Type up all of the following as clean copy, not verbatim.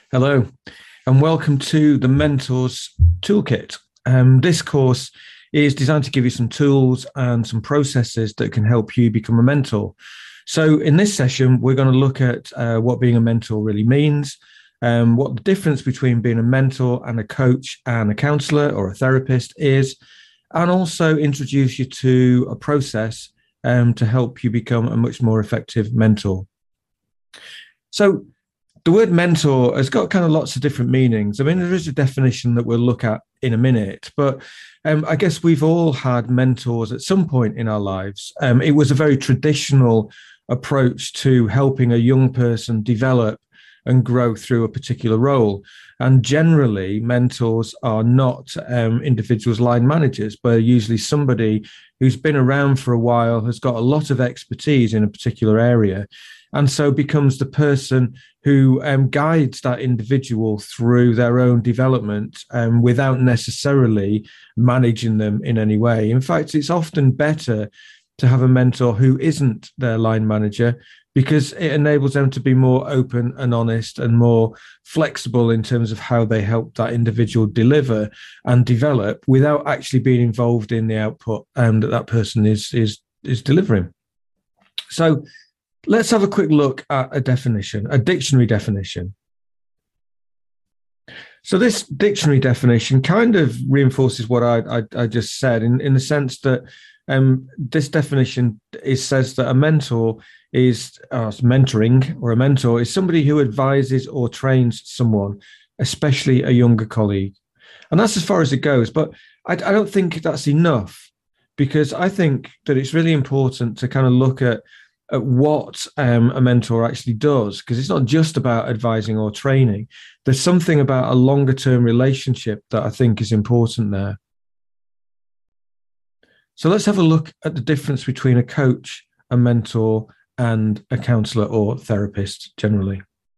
Hello, and welcome to the Mentors Toolkit. This course is designed to give you some tools and some processes that can help you become a mentor. So, in this session, we're going to look at what being a mentor really means, what the difference between being a mentor and a coach and a counselor or a therapist is, and also introduce you to a process to help you become a much more effective mentor. So, the word mentor has got kind of lots of different meanings. I mean, there is a definition that we'll look at in a minute, but I guess we've all had mentors at some point in our lives. It was a very traditional approach to helping a young person develop and grow through a particular role. And generally, mentors are not individuals' line managers, but usually somebody who's been around for a while, has got a lot of expertise in a particular area, and so becomes the person who guides that individual through their own development without necessarily managing them in any way. In fact, it's often better to have a mentor who isn't their line manager, because it enables them to be more open and honest and more flexible in terms of how they help that individual deliver and develop without actually being involved in the output that person is delivering. So let's have a quick look at a definition, a dictionary definition. So this dictionary definition kind of reinforces what I just said in the sense that this definition says that a mentor is mentoring, or a mentor is somebody who advises or trains someone, especially a younger colleague. And that's as far as it goes. But I don't think that's enough, because I think that it's really important to kind of look at what a mentor actually does, because it's not just about advising or training. There's something about a longer term relationship that I think is important there. So let's have a look at the difference between a coach, a mentor, and a counselor or therapist generally.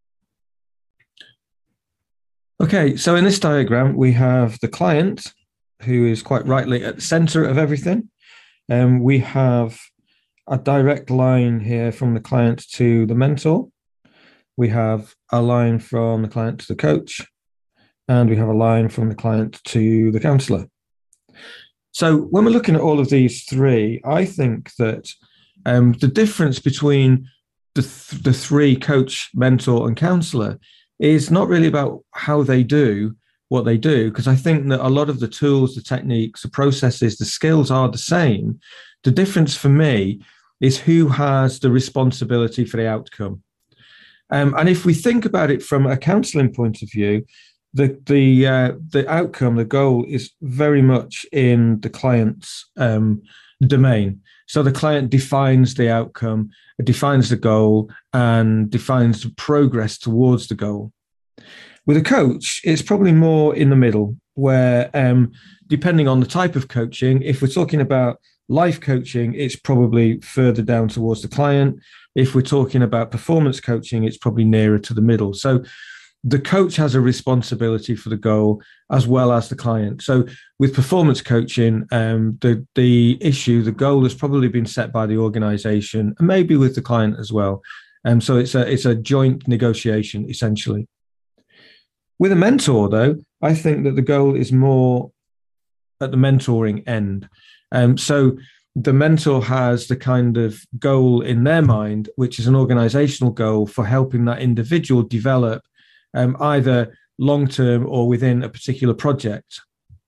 Okay, so in this diagram, we have the client, who is quite rightly at the center of everything. We have a direct line here from the client to the mentor. We have a line from the client to the coach, and we have a line from the client to the counselor. So when we're looking at all of these three, I think that the difference between the three, coach, mentor, and counselor, is not really about how they do what they do, because I think that a lot of the tools, the techniques, the processes, the skills are the same. The difference for me is who has the responsibility for the outcome. And if we think about it from a counselling point of view, the outcome, the goal, is very much in the client's domain. So the client defines the outcome, defines the goal, and defines the progress towards the goal. With a coach, it's probably more in the middle, where depending on the type of coaching, if we're talking about life coaching, it's probably further down towards the client. If we're talking about performance coaching, it's probably nearer to the middle. So the coach has a responsibility for the goal as well as the client. So with performance coaching, the goal has probably been set by the organization, and maybe with the client as well. So it's a joint negotiation, essentially. With a mentor, though, I think that the goal is more at the mentoring end. So the mentor has the kind of goal in their mind, which is an organizational goal for helping that individual develop either long-term or within a particular project.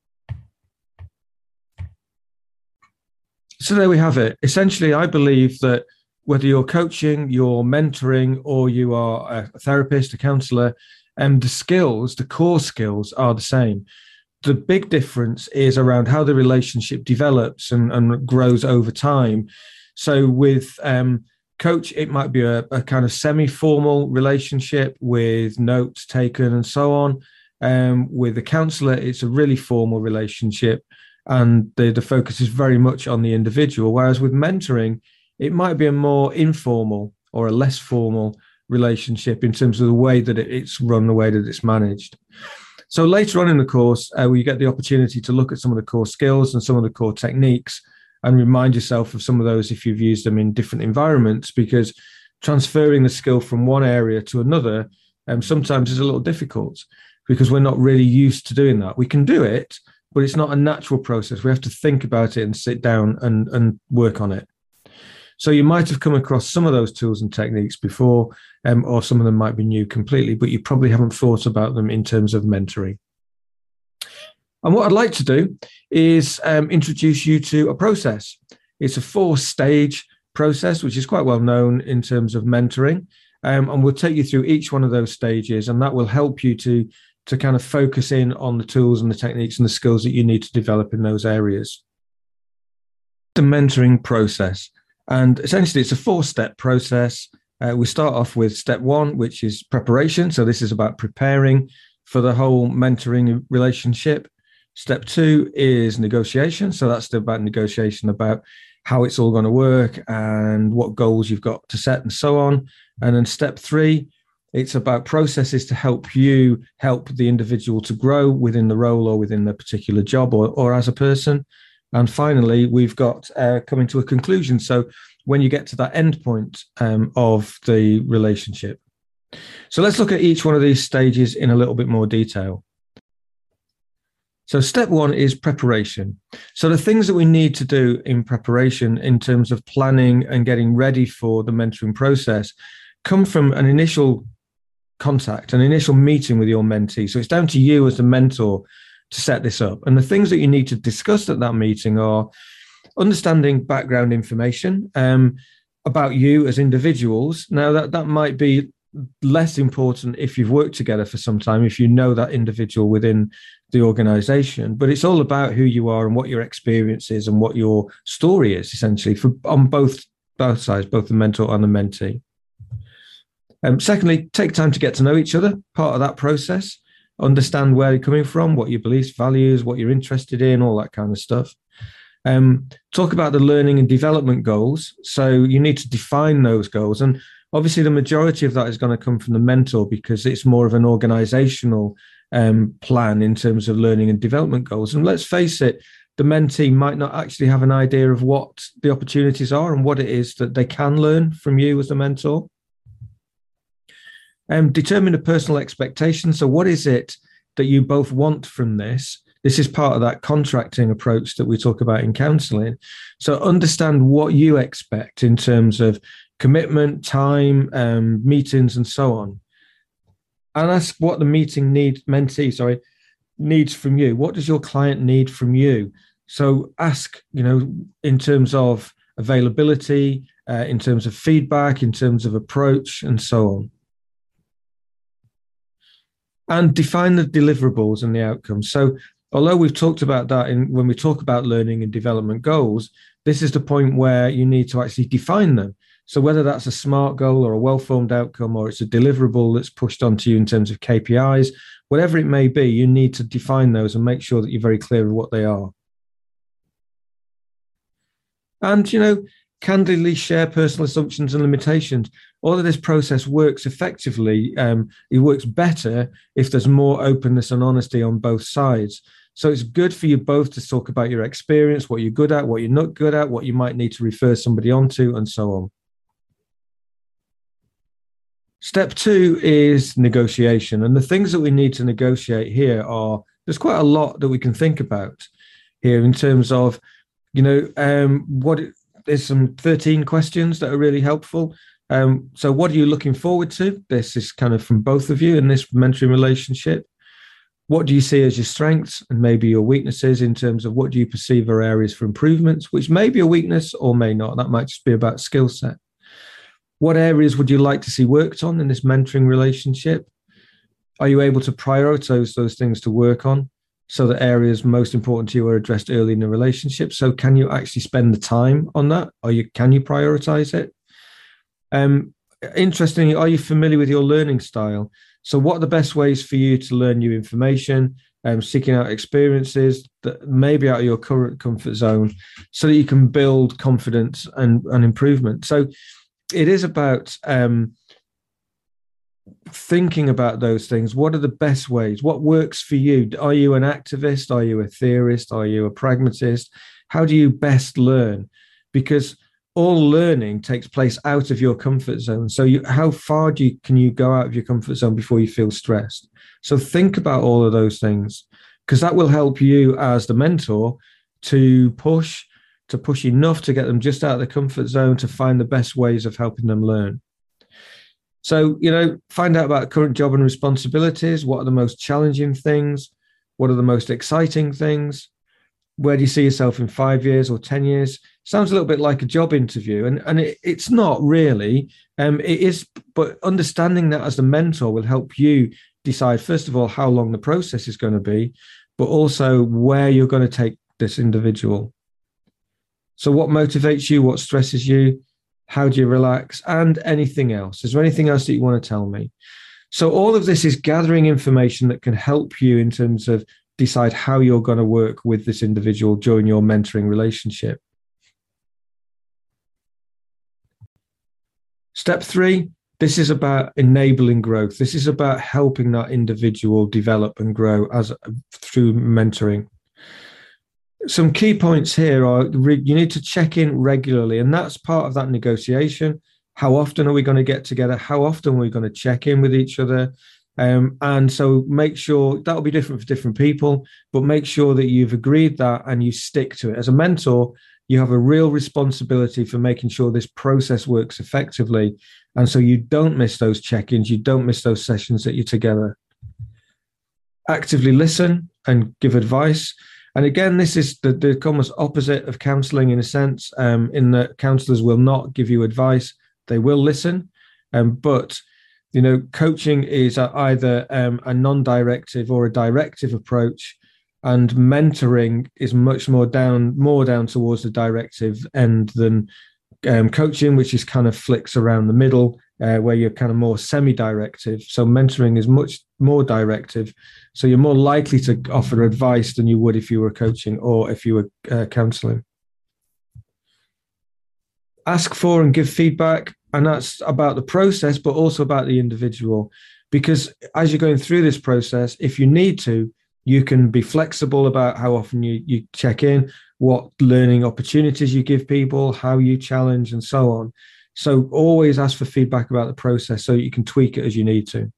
So there we have it. Essentially, I believe that whether you're coaching, you're mentoring, or you are a therapist, a counselor, the skills, the core skills, are the same. The big difference is around how the relationship develops and grows over time. So with coach, it might be a kind of semi-formal relationship with notes taken and so on. With the counselor, it's a really formal relationship, and the focus is very much on the individual. Whereas with mentoring, it might be a more informal or a less formal relationship in terms of the way that it's run, the way that it's managed. So later on in the course, you get the opportunity to look at some of the core skills and some of the core techniques, and remind yourself of some of those if you've used them in different environments, because transferring the skill from one area to another sometimes is a little difficult because we're not really used to doing that. We can do it, but it's not a natural process. We have to think about it and sit down and work on it. So you might have come across some of those tools and techniques before, or some of them might be new completely, but you probably haven't thought about them in terms of mentoring. And what I'd like to do is introduce you to a process. It's a 4-stage process, which is quite well known in terms of mentoring. And we'll take you through each one of those stages, and that will help you to kind of focus in on the tools and the techniques and the skills that you need to develop in those areas. The mentoring process. And essentially, it's a 4-step process. We start off with step 1, which is preparation. So this is about preparing for the whole mentoring relationship. Step 2 is negotiation. So that's about negotiation about how it's all going to work and what goals you've got to set and so on. And then step 3, it's about processes to help you help the individual to grow within the role or within the particular job or as a person. And finally, we've got coming to a conclusion. So when you get to that end point of the relationship. So let's look at each one of these stages in a little bit more detail. So step 1 is preparation. So the things that we need to do in preparation in terms of planning and getting ready for the mentoring process come from an initial contact, an initial meeting with your mentee. So it's down to you as the mentor to set this up. And the things that you need to discuss at that meeting are understanding background information about you as individuals. Now, that might be less important if you've worked together for some time, if you know that individual within the organization, but it's all about who you are and what your experience is and what your story is, essentially, on both sides, both the mentor and the mentee. Secondly, take time to get to know each other, part of that process. Understand where you're coming from, what your beliefs, values, what you're interested in, all that kind of stuff. Talk about the learning and development goals. So you need to define those goals. And obviously, the majority of that is going to come from the mentor because it's more of an organizational plan in terms of learning and development goals. And let's face it, the mentee might not actually have an idea of what the opportunities are and what it is that they can learn from you as the mentor. Determine a personal expectation. So what is it that you both want from this? This is part of that contracting approach that we talk about in counseling. So understand what you expect in terms of commitment, time, meetings, and so on. And ask what the mentee needs from you. What does your client need from you? So ask, in terms of availability, in terms of feedback, in terms of approach, and so on. And define the deliverables and the outcomes. So although we've talked about that when we talk about learning and development goals, this is the point where you need to actually define them. So whether that's a SMART goal or a well-formed outcome, or it's a deliverable that's pushed onto you in terms of KPIs, whatever it may be, you need to define those and make sure that you're very clear of what they are. And, candidly share personal assumptions and limitations. All of this process works effectively. It works better if there's more openness and honesty on both sides. So it's good for you both to talk about your experience, what you're good at, what you're not good at, what you might need to refer somebody onto, and so on. Step 2 is negotiation. And the things that we need to negotiate here there's quite a lot that we can think about here in terms of, there's some 13 questions that are really helpful. So what are you looking forward to? This is kind of from both of you in this mentoring relationship. What do you see as your strengths and maybe your weaknesses in terms of what do you perceive are areas for improvements, which may be a weakness or may not. That might just be about skill set. What areas would you like to see worked on in this mentoring relationship? Are you able to prioritize those things to work on so that areas most important to you are addressed early in the relationship? So can you actually spend the time on that? Can you prioritize it? Interestingly, are you familiar with your learning style? So what are the best ways for you to learn new information, seeking out experiences that may be out of your current comfort zone so that you can build confidence and improvement? So it is about thinking about those things. What are the best ways? What works for you? Are you an activist? Are you a theorist? Are you a pragmatist? How do you best learn? Because all learning takes place out of your comfort zone. So how far can you go out of your comfort zone before you feel stressed? So think about all of those things, because that will help you as the mentor to push enough to get them just out of the comfort zone to find the best ways of helping them learn. So, find out about current job and responsibilities. What are the most challenging things? What are the most exciting things? Where do you see yourself in 5 years or 10 years? Sounds a little bit like a job interview, and it's not really. It is, but understanding that as the mentor will help you decide, first of all, how long the process is going to be, but also where you're going to take this individual. So what motivates you? What stresses you? How do you relax? And anything else? Is there anything else that you want to tell me? So all of this is gathering information that can help you in terms of decide how you're going to work with this individual during your mentoring relationship. Step 3, this is about enabling growth. This is about helping that individual develop and grow through mentoring. Some key points here are you need to check in regularly, and that's part of that negotiation. How often are we going to get together? How often are we going to check in with each other? And so make sure that'll be different for different people, but make sure that you've agreed that and you stick to it. As a mentor, you have a real responsibility for making sure this process works effectively. And so you don't miss those check-ins, you don't miss those sessions that you're together. Actively listen and give advice. And again, this is the almost opposite of counseling in a sense, in that counselors will not give you advice. They will listen, but coaching is either a non-directive or a directive approach, and mentoring is much more down towards the directive end than coaching, which is kind of flicks around the middle, where you're kind of more semi-directive. So mentoring is much more directive. So you're more likely to offer advice than you would if you were coaching or if you were counseling. Ask for and give feedback. And that's about the process, but also about the individual. Because as you're going through this process, if you need to, you can be flexible about how often you check in, what learning opportunities you give people, how you challenge, and so on. So always ask for feedback about the process so you can tweak it as you need to.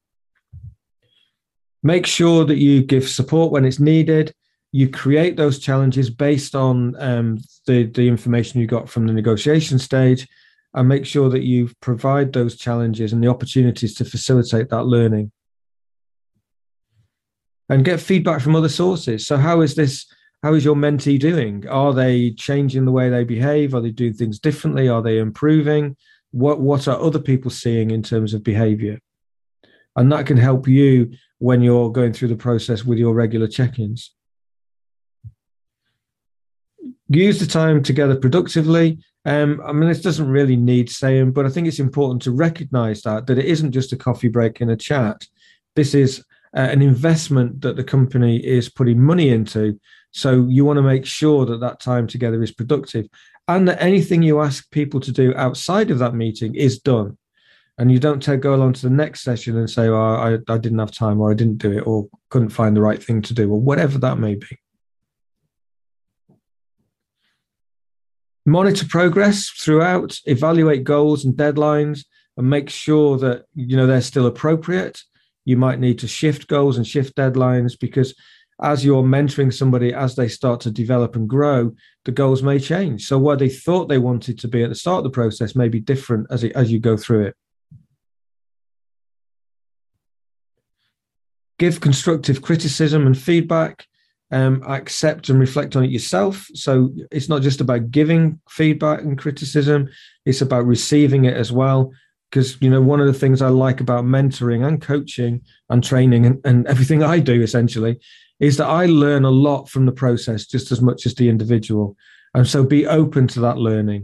Make sure that you give support when it's needed. You create those challenges based on the information you got from the negotiation stage, and make sure that you provide those challenges and the opportunities to facilitate that learning. And get feedback from other sources. So how is your mentee doing? Are they changing the way they behave? Are they doing things differently? Are they improving? What are other people seeing in terms of behavior? And that can help you when you're going through the process with your regular check-ins. Use the time together productively. This doesn't really need saying, but I think it's important to recognize that it isn't just a coffee break and a chat. This is an investment that the company is putting money into. So you want to make sure that time together is productive, and that anything you ask people to do outside of that meeting is done. And you don't go along to the next session and say, I didn't have time, or I didn't do it, or couldn't find the right thing to do, or whatever that may be. Monitor progress throughout, evaluate goals and deadlines, and make sure that they're still appropriate. You might need to shift goals and shift deadlines, because as you're mentoring somebody, as they start to develop and grow, the goals may change. So what they thought they wanted to be at the start of the process may be different as you go through it. Give constructive criticism and feedback. Accept and reflect on it yourself. So it's not just about giving feedback and criticism, it's about receiving it as well. Because, one of the things I like about mentoring and coaching and training and everything I do essentially is that I learn a lot from the process just as much as the individual. And so be open to that learning.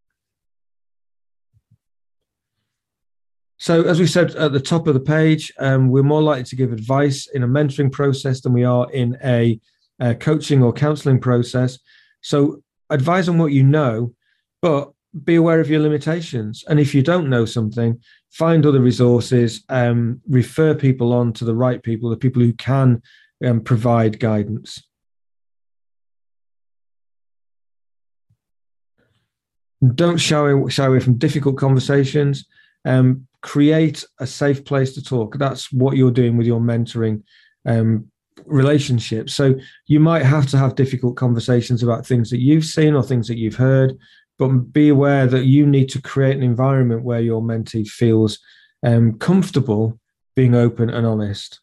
So as we said at the top of the page, we're more likely to give advice in a mentoring process than we are in a coaching or counseling process. So advise on what you know, but be aware of your limitations. And if you don't know something, find other resources, refer people on to the right people, the people who can provide guidance. Don't shy away from difficult conversations. Create a safe place to talk. That's what you're doing with your mentoring relationship. So you might have to have difficult conversations about things that you've seen or things that you've heard, but be aware that you need to create an environment where your mentee feels comfortable being open and honest.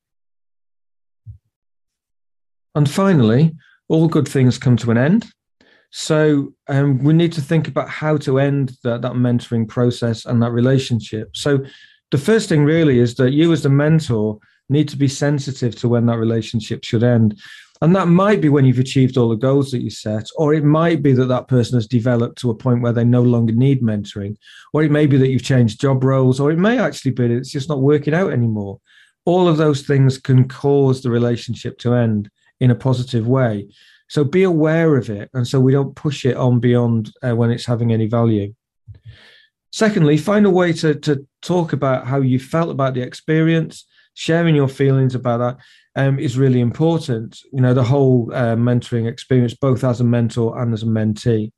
And finally, all good things come to an end. So we need to think about how to end that mentoring process and that relationship. So the first thing really is that you as the mentor need to be sensitive to when that relationship should end. And that might be when you've achieved all the goals that you set, or it might be that that person has developed to a point where they no longer need mentoring, or it may be that you've changed job roles, or it may actually be that it's just not working out anymore. All of those things can cause the relationship to end in a positive way. So be aware of it, and so we don't push it on beyond when it's having any value. Secondly, find a way to talk about how you felt about the experience. Sharing your feelings about that is really important. You know, the whole mentoring experience, both as a mentor and as a mentee.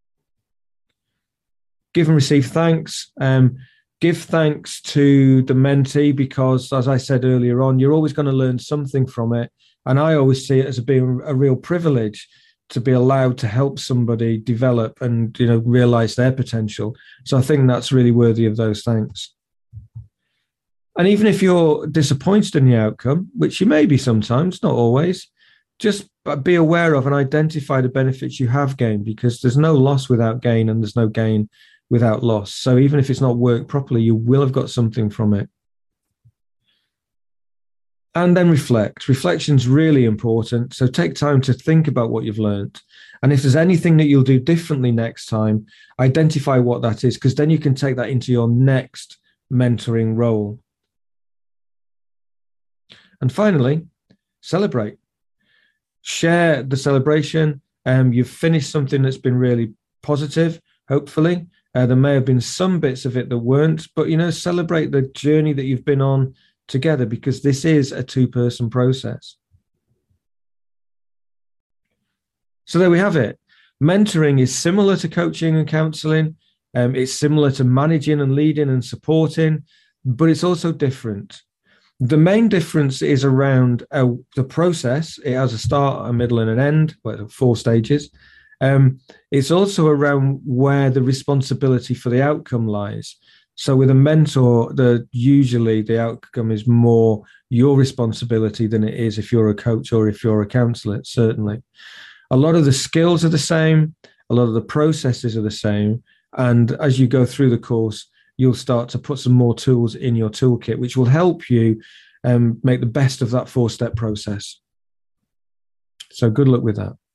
Give and receive thanks. Give thanks to the mentee because, as I said earlier on, you're always going to learn something from it. And I always see it as being a real privilege to be allowed to help somebody develop and, you know, realize their potential. So I think that's really worthy of those thanks. And even if you're disappointed in the outcome, which you may be sometimes, not always, just be aware of and identify the benefits you have gained, because there's no loss without gain and there's no gain without loss. So even if it's not worked properly, you will have got something from it. And then reflect. Reflection's really important. So take time to think about what you've learned. And if there's anything that you'll do differently next time, identify what that is, because then you can take that into your next mentoring role. And finally, celebrate. Share the celebration. You've finished something that's been really positive, hopefully. There may have been some bits of it that weren't, but, you know, celebrate the journey that you've been on together, because this is a two-person process. So there we have it. Mentoring is similar to coaching and counseling. It's similar to managing and leading and supporting, but it's also different. The main difference is around the process. It has a start, a middle, and an end, 4 stages. It's also around where the responsibility for the outcome lies. So with a mentor, usually the outcome is more your responsibility than it is if you're a coach or if you're a counselor, certainly. A lot of the skills are the same. A lot of the processes are the same. And as you go through the course, you'll start to put some more tools in your toolkit, which will help you make the best of that 4-step process. So good luck with that.